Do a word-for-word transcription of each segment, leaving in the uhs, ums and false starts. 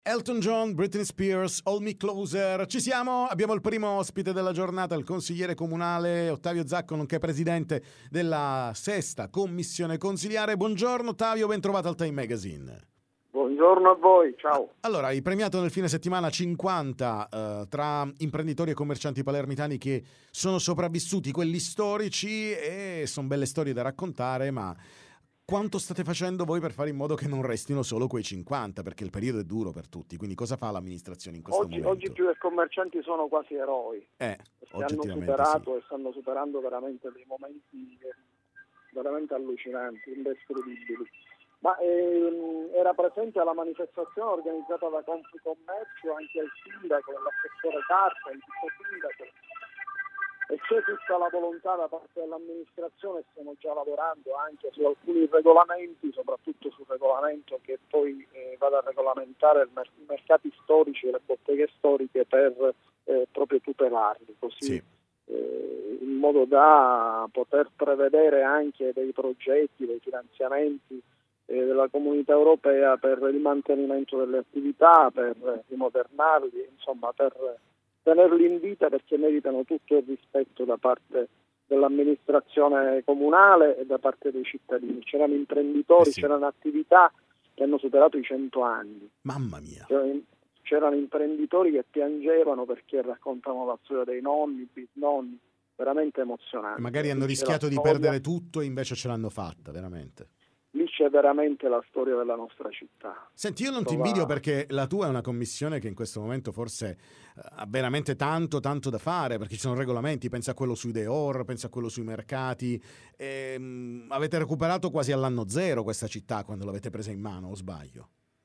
Elton John, Britney Spears, Hold Me Closer. Ci siamo, abbiamo il primo ospite della giornata, il consigliere comunale Ottavio Zacco, nonché presidente della sesta commissione consiliare. Buongiorno Ottavio, ben trovato al Time Magazine. Buongiorno a voi, ciao. Allora, hai premiato nel fine settimana cinquanta eh, tra imprenditori e commercianti palermitani che sono sopravvissuti, quelli storici, e sono belle storie da raccontare, ma quanto state facendo voi per fare in modo che non restino solo quei cinquanta? Perché il periodo è duro per tutti, quindi cosa fa l'amministrazione in questo Oggi, momento? oggi più che commercianti sono quasi eroi, Eh, perché hanno superato sì. e stanno superando veramente dei momenti veramente allucinanti, indescrivibili. Ma ehm, era presente alla manifestazione organizzata da Confcommercio anche il sindaco, l'assessore Carta, il sindaco, e c'è tutta la volontà da parte dell'amministrazione. Stiamo già lavorando anche su alcuni regolamenti, soprattutto sul regolamento che poi eh, vada a regolamentare i mer- mercati storici e le botteghe storiche per eh, proprio tutelarli, così Sì. eh, in modo da poter prevedere anche dei progetti, dei finanziamenti eh, della Comunità Europea per il mantenimento delle attività, per rimodernarli, insomma per tenerli in vita, perché meritano tutto il rispetto da parte dell'amministrazione comunale e da parte dei cittadini. C'erano imprenditori, eh sì. c'erano attività che hanno superato i cento anni. Mamma mia. C'erano, c'erano imprenditori che piangevano perché raccontavano la storia dei nonni, bisnonni, veramente emozionante. E magari hanno Lì rischiato di storia, perdere tutto e invece ce l'hanno fatta, veramente. Lì c'è veramente la storia della nostra città. Senti, io non ti Prova... invidio perché la tua è una commissione che in questo momento forse ha veramente tanto tanto da fare, perché ci sono regolamenti, pensa a quello sui Deor, pensa a quello sui mercati. E, avete recuperato quasi all'anno zero questa città quando l'avete presa in mano, o sbaglio?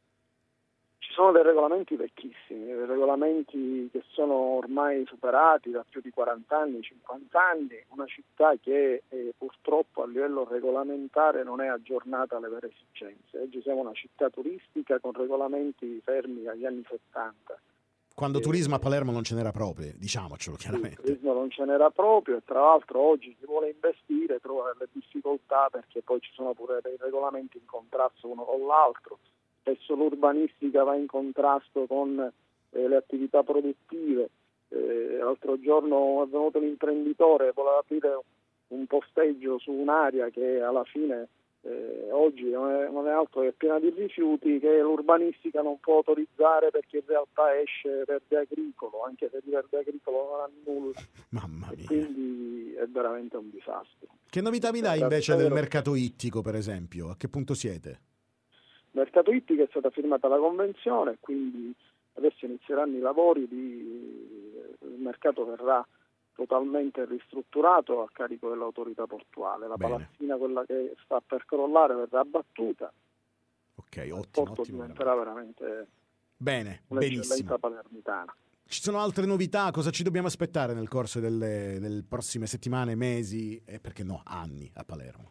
Ci sono dei regolamenti vecchissimi, dei regolamenti che sono ormai superati da più di quaranta anni, cinquanta anni, una città che eh, purtroppo a livello regolamentare non è aggiornata alle vere esigenze. Oggi siamo una città turistica con regolamenti fermi agli anni settanta. Quando eh, turismo a Palermo non ce n'era proprio, diciamocelo chiaramente. Il turismo non ce n'era proprio, e tra l'altro oggi chi vuole investire trova delle difficoltà perché poi ci sono pure dei regolamenti in contrasto uno con l'altro. Spesso l'urbanistica va in contrasto con eh, le attività produttive. Eh, l'altro giorno è venuto un imprenditore, voleva aprire un posteggio su un'area che alla fine eh, oggi non è, non è altro che piena di rifiuti, che l'urbanistica non può autorizzare perché in realtà esce verde agricolo, anche se di verde agricolo non ha nulla. Mamma mia. E quindi è veramente un disastro. Che novità mi dai invece del mercato ittico, per esempio? A che punto siete? Il mercato ittico è stata firmata la convenzione, quindi adesso inizieranno i lavori, di, il mercato verrà totalmente ristrutturato a carico dell'autorità portuale. La Bene. palazzina, quella che sta per crollare, verrà abbattuta. Ok, ottimo. Il porto ottimo diventerà veramente bene, un'eccellenza benissimo. palermitana. Ci sono altre novità? Cosa ci dobbiamo aspettare nel corso delle, delle prossime settimane, mesi e perché no, anni a Palermo?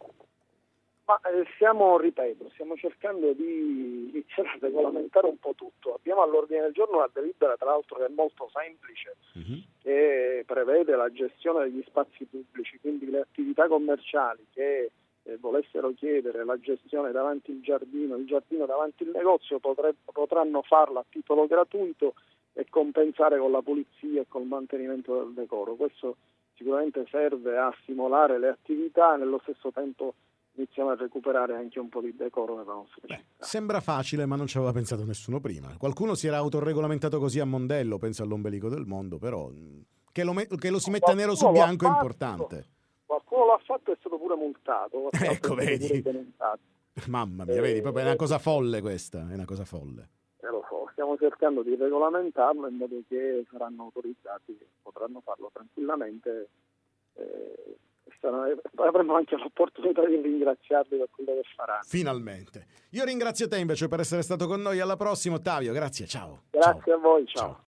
Ma eh, stiamo, ripeto, stiamo cercando di iniziare a regolamentare un po' tutto. Abbiamo all'ordine del giorno una delibera, tra l'altro, che è molto semplice, Mm-hmm. che prevede la gestione degli spazi pubblici, quindi le attività commerciali che eh, volessero chiedere la gestione davanti il giardino, il giardino davanti il negozio, potre, potranno farla a titolo gratuito e compensare con la pulizia e col mantenimento del decoro. Questo sicuramente serve a stimolare le attività, nello stesso tempo iniziamo a recuperare anche un po' di decoro nella nostra Beh, città. sembra facile, ma non ci aveva pensato nessuno prima. Qualcuno si era autoregolamentato così a mondello, penso all'ombelico del mondo, però che lo, me- che lo si metta nero su bianco è importante. Qualcuno l'ha fatto e è stato pure multato. Ecco, vedi. Pure Mamma mia, eh, vedi, proprio è una cosa eh, folle questa, è una cosa folle. Eh, lo so, stiamo cercando di regolamentarlo in modo che saranno autorizzati, potranno farlo tranquillamente. Eh, avremo anche l'opportunità di ringraziarli per quello che faranno. Finalmente. Io ringrazio te invece per essere stato con noi. Alla prossima, Ottavio. Grazie, ciao. Grazie ciao. a voi, ciao. ciao.